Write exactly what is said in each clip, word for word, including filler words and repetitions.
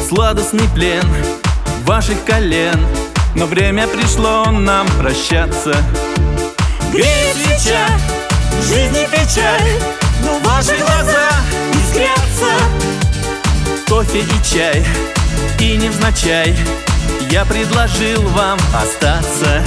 сладостный плен ваших колен. Но время пришло нам прощаться. Греет свеча, жизни печаль, но ваши глаза искрятся. Кофе и чай, и невзначай я предложил вам остаться.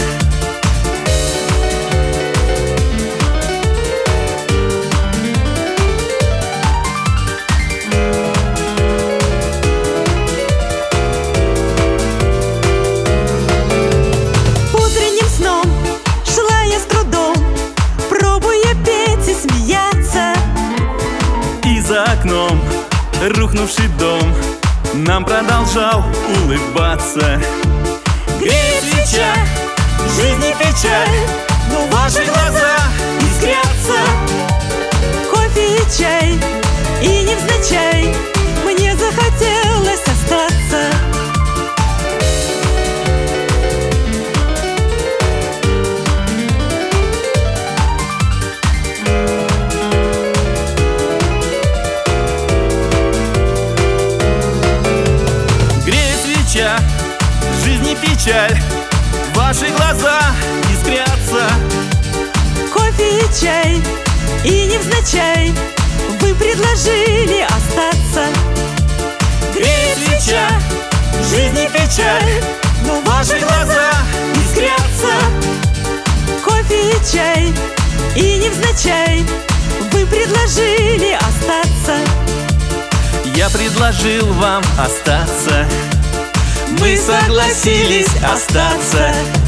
Утренним сном шла я с трудом, пробуя петь и смеяться. И за окном рухнувший дом нам продолжал улыбаться. Греет свеча, жизни печаль, но ваши глаза искрятся. Кофе и чай, и невзначай мне захотелось остаться. Жизни печаль, ваши глаза искрятся. Кофе и чай, и невзначай вы предложили остаться. Греет свеча, жизни печаль, но ваши глаза искрятся. Кофе и чай, и невзначай вы предложили остаться. Я предложил вам остаться. Мы согласились остаться.